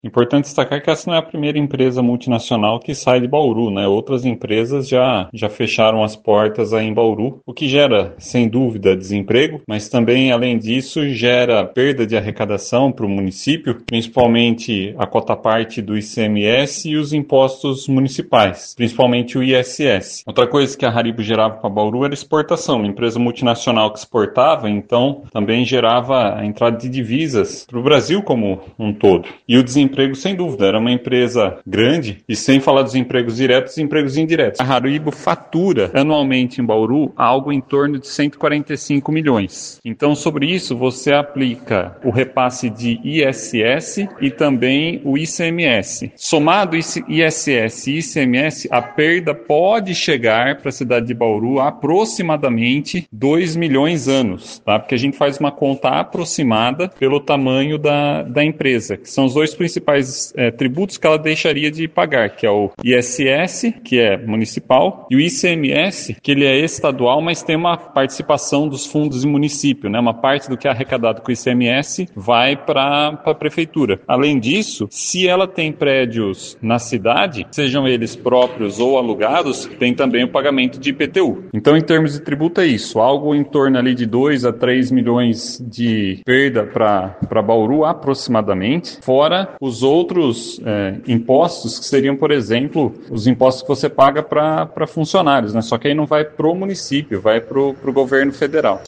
Importante destacar que essa não é a primeira empresa multinacional que sai de Bauru, né? Outras empresas já fecharam as portas aí em Bauru, o que gera, sem dúvida, desemprego, mas também, além disso, gera perda de arrecadação para o município, principalmente a cota-parte do ICMS e os impostos municipais, principalmente o ISS. Outra coisa que a Haribo gerava para Bauru era exportação, uma empresa multinacional que exportava, então também gerava a entrada de divisas para o Brasil como um todo. E o desemprego, sem dúvida, era uma empresa grande, e sem falar dos empregos diretos e empregos indiretos. A Haribo fatura anualmente em Bauru algo em torno de 145 milhões. Então, sobre isso, você aplica o repasse de ISS e também o ICMS. Somado ISS e ICMS, a perda pode chegar para a cidade de Bauru a aproximadamente 2 milhões anos, tá? Porque a gente faz uma conta aproximada pelo tamanho da empresa, que são os dois principais tributos que ela deixaria de pagar, que é o ISS, que é municipal, e o ICMS, que ele é estadual, mas tem uma participação dos fundos do município, né? Uma parte do que é arrecadado com o ICMS vai para a prefeitura. Além disso, se ela tem prédios na cidade, sejam eles próprios ou alugados, tem também o pagamento de IPTU. Então, em termos de tributo, é isso. Algo em torno ali de 2 a 3 milhões de perda para Bauru, aproximadamente, fora os outros impostos, que seriam, por exemplo, os impostos que você paga para funcionários, né? Só que aí não vai para o município, vai para o governo federal.